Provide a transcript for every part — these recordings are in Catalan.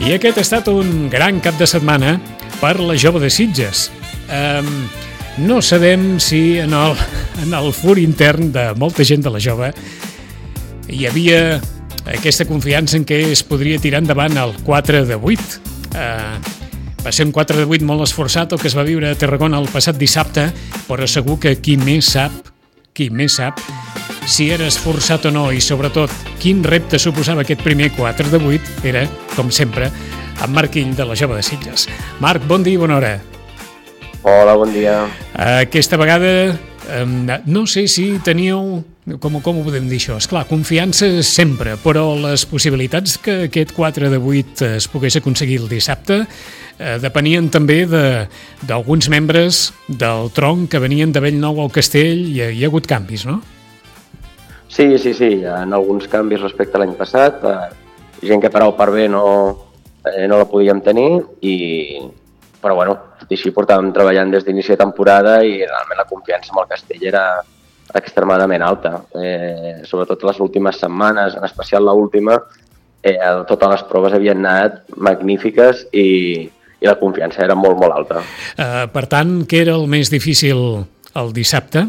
I aquest ha estat un gran cap de setmana per la Jove de Sitges. No sabem si en el fur intern de molta gent de la Jove hi havia aquesta confiança en què es podria tirar endavant el 4 de 8. Va ser un 4 de 8 molt esforçat el que es va viure a Tarragona el passat dissabte, però segur que qui més sap si era esforçat o no i sobretot quin repte suposava aquest primer 4 de 8 era, com sempre, en Marc Ill de la Jove de Sitges. Marc, bon dia i bona hora. Hola, bon dia. Aquesta vegada no sé si teníeu, com ho podem dir això, esclar, confiança sempre, però les possibilitats que aquest 4 de 8 es pogués aconseguir el dissabte depenien també d'alguns membres del tronc que venien de Bellnou al Castell i hi ha hagut canvis, no? Sí, hi ha alguns canvis respecte a l'any passat, gent que per A o per B no la podíem tenir, però bueno, així portàvem treballant des d'inici de temporada i realment la confiança amb el Castell era extremadament alta. Sobretot les últimes setmanes, en especial l'última, totes les proves havien anat magnífiques i la confiança era molt, molt alta. Per tant, què era el més difícil el dissabte?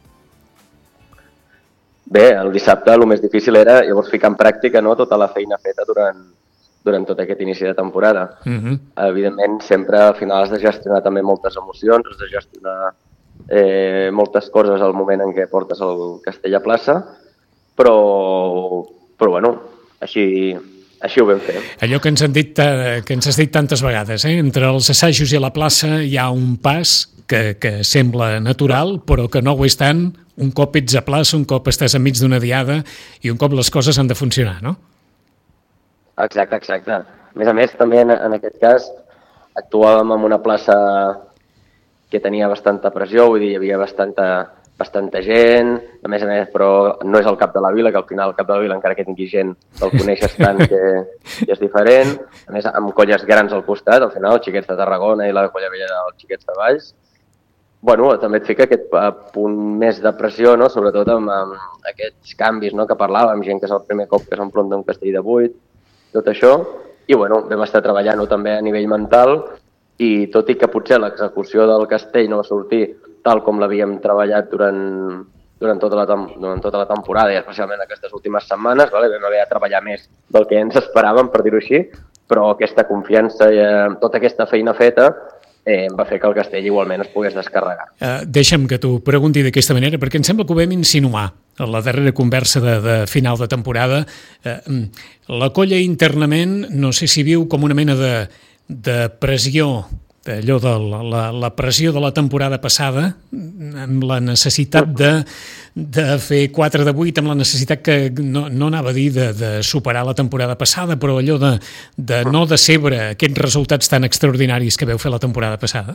Bé, el dissabte el més difícil era llavors ficar en pràctica tota la feina feta durant tot aquest inici de temporada. Evidentment, sempre al final has de gestionar també moltes emocions, has de gestionar moltes coses al moment en què portes el Castell a plaça, però bueno, així ho vam fer. Allò que ens has dit tantes vegades, entre els assajos i la plaça hi ha un pas que sembla natural, però que no ho és tant un cop ets a plaça, un cop estàs enmig d'una diada i un cop les coses han de funcionar, no? Exacte. A més, també en aquest cas actuàvem en una plaça que tenia bastanta pressió, vull dir, hi havia bastanta gent, a més, però no és el cap de la vila, que al final el cap de la vila, encara que tingui gent, el coneixes tant que és diferent. A més, amb colles grans al costat, al final, els xiquets de Tarragona i la colla vella dels xiquets de Valls. Bueno, també et fica aquest punt més de pressió, no? Sobretot amb aquests canvis, no? Que parlàvem, gent que és el primer cop que s'enfronta un Castell de 8, tot això. I bueno, vam estar treballant-ho també a nivell mental i tot i que potser l'execució del Castell no va sortir tal com l'havíem treballat durant tota la temporada i especialment aquestes últimes setmanes, vam haver de treballar més del que ens esperàvem, per dir-ho així, però aquesta confiança i tota aquesta feina feta va fer que el Castell igualment es pogués descarregar. Deixa'm que t'ho pregunti d'aquesta manera, perquè em sembla que ho vam insinuar a la darrera conversa de final de temporada. La colla internament, no sé si viu com una mena de pressió, allò de la pressió de la temporada passada, amb la necessitat de fer 4 de 8, amb la necessitat que no anava a dir de superar la temporada passada, però allò de no decebre aquests resultats tan extraordinaris que veu fer la temporada passada?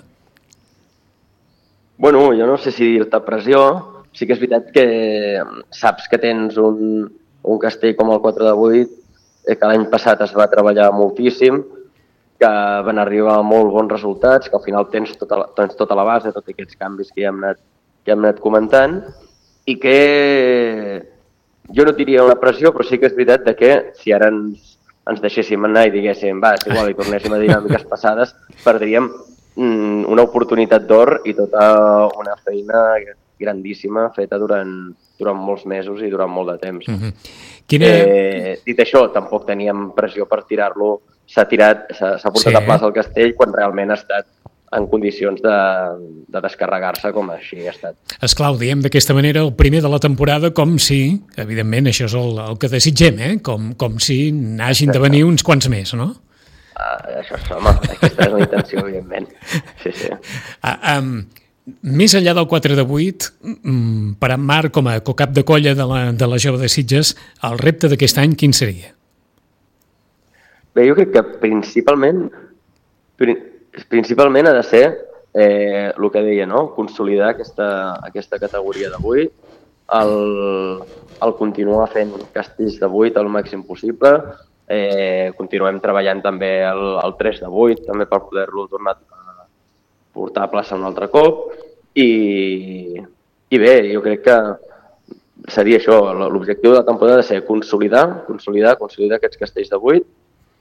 Bueno, jo no sé si dir-te pressió, sí que és veritat que saps que tens un Castell com el 4 de 8, que l'any passat es va treballar moltíssim, que van arribar molt bons resultats, que al final tens tota la base, tots aquests canvis que ja hem anat comentant, i que jo no diria una pressió, però sí que és veritat que si ara ens deixéssim anar i diguéssim, és igual, i tornéssim a dinàmiques passades, perdríem una oportunitat d'or i tota una feina grandíssima feta durant molts mesos i durant molt de temps. Dit això, tampoc teníem pressió per tirar-lo. S'ha portat a plaça el Castell quan realment ha estat en condicions de descarregar-se com així ha estat. Esclar, ho diem d'aquesta manera, el primer de la temporada, com si, evidentment, això és el que desitgem, com si n'hagin de venir uns quants més, no? Això és, home, aquesta és la intenció, evidentment. Sí. Més enllà del 4 de 8, per en Marc, com a cap de colla de la Jove de Sitges, el repte d'aquest any quin seria? Bé, jo crec que principalment ha de ser el que deia, no? Consolidar aquesta categoria de 8, el continuar fent castells de 8 al màxim possible, continuem treballant també el 3 de 8, també per poder-lo tornar a portar a plaça un altre cop, i bé, jo crec que seria això, l'objectiu de la temporada ha de ser consolidar aquests castells de 8,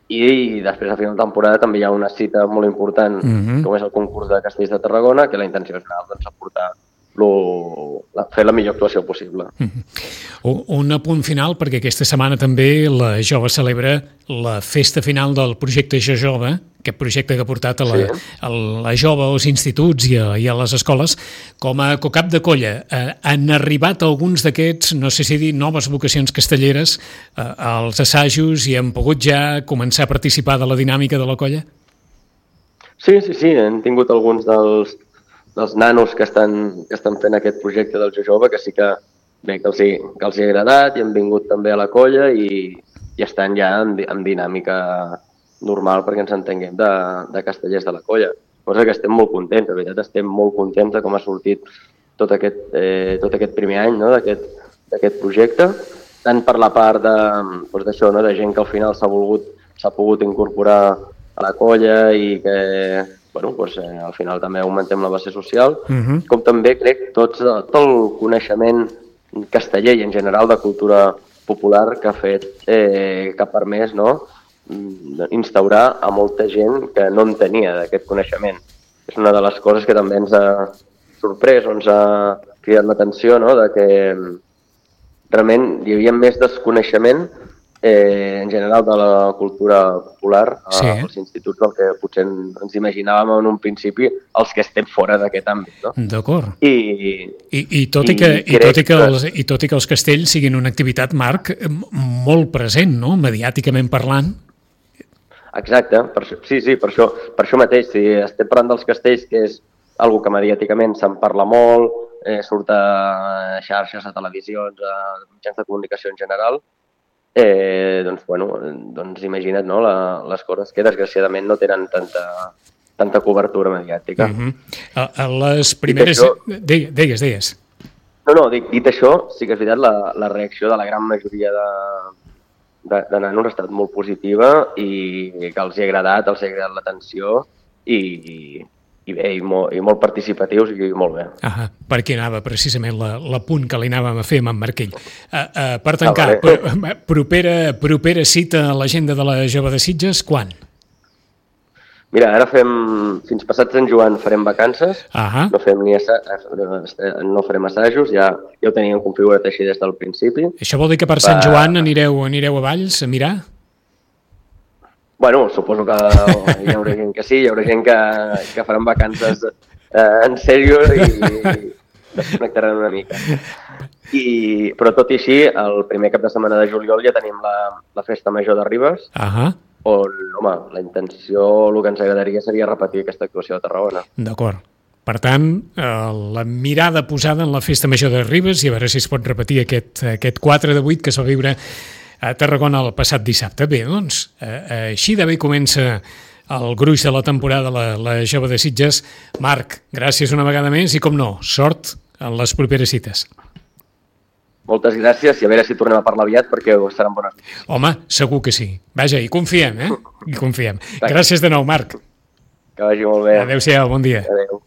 i després a final de temporada també hi ha una cita molt important, com és el concurs de Castells de Tarragona, que la intenció és anar doncs, a portar fer la millor actuació possible. Un apunt final, perquè aquesta setmana també la Jove celebra la festa final del projecte Jo Jove, aquest projecte que ha portat a la Jove als instituts i a les escoles, com a cocap de colla. Han arribat alguns d'aquests, no sé si dir, noves vocacions castelleres als assajos i han pogut ja començar a participar de la dinàmica de la colla? Sí, hem tingut alguns dels nanos que estan fent aquest projecte del Jo Jove, que sí que els hi ha agradat i han vingut també a la colla i estan ja en dinàmica normal perquè ens entenguem de castellers de la colla. Cosa que estem molt contents, de veritat estem molt contents de com ha sortit tot aquest primer any, no? d'aquest projecte, tant per la part d'això, no? de gent que al final s'ha pogut incorporar a la colla i que al final també augmentem la base social, com també crec tot el coneixement casteller i en general de cultura popular que ha permès instaurar a molta gent que no en tenia d'aquest coneixement. És una de les coses que també ens ha sorprès o ens ha cridat l'atenció, de que realment hi havia més desconeixement en general de la cultura popular als instituts del que potser ens imaginàvem en un principi els que estem fora d'aquest àmbit. No? D'acord. I tot i que els castells siguin una activitat, Marc, molt present, no? Mediàticament parlant. Exacte, per això mateix. Si estem parlant dels castells, que és una que mediàticament se'n parla molt, surt a xarxes, a televisions, a mitjans de comunicació en general, doncs imagina't les coses que desgraciadament no tenen tanta cobertura mediàtica. A les primeres... Digues. No, dit això, sí que és veritat, la reacció de la gran majoria de nanos ha estat molt positiva i que els hi ha agradat l'atenció i molt participatius i molt bé. Perquè anava precisament l'apunt que li anàvem a fer amb en Marquell. Per tancar, propera cita a l'agenda de la Jove de Sitges, quan? Mira, ara fins passat Sant Joan farem vacances, no farem assajos, ja ho teníem configurat així des del principi. Això vol dir que per Sant Joan anireu a Valls a mirar? Bueno, suposo que hi haurà gent que sí, hi haurà gent que faran vacances en sèrio i desconnectaran una mica. Però tot i així, el primer cap de setmana de juliol ja tenim la Festa Major de Ribes, on, la intenció, el que ens agradaria seria repetir aquesta actuació a Tarragona. D'acord. Per tant, la mirada posada en la Festa Major de Ribes i a veure si es pot repetir aquest 4 de 8 que es va viure a Tarragona el passat dissabte. Bé, doncs, així de bé comença el gruix de la temporada la Jove de Sitges. Marc, gràcies una vegada més i, com no, sort en les properes cites. Moltes gràcies i a veure si tornem a parlar aviat perquè seran bones notícies. Home, segur que sí. Vaja, hi confiem, Hi confiem. Gràcies de nou, Marc. Que vagi molt bé. Adéu-siau, bon dia. Adéu.